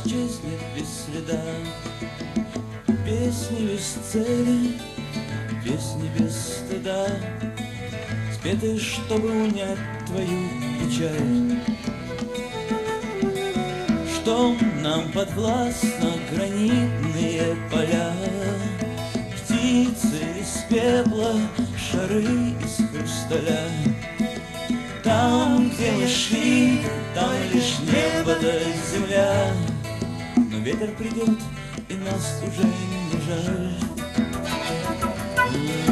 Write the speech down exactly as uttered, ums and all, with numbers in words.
исчезли без следа. Песни без цели, песни без стыда, спеты, чтобы унять твою печаль. Что нам подвластно гранитные поля, птицы из пепла, шары из хрусталя. Там, где мы шли, там лишь небо да земля, но ветер придет, и нас уже не жаль.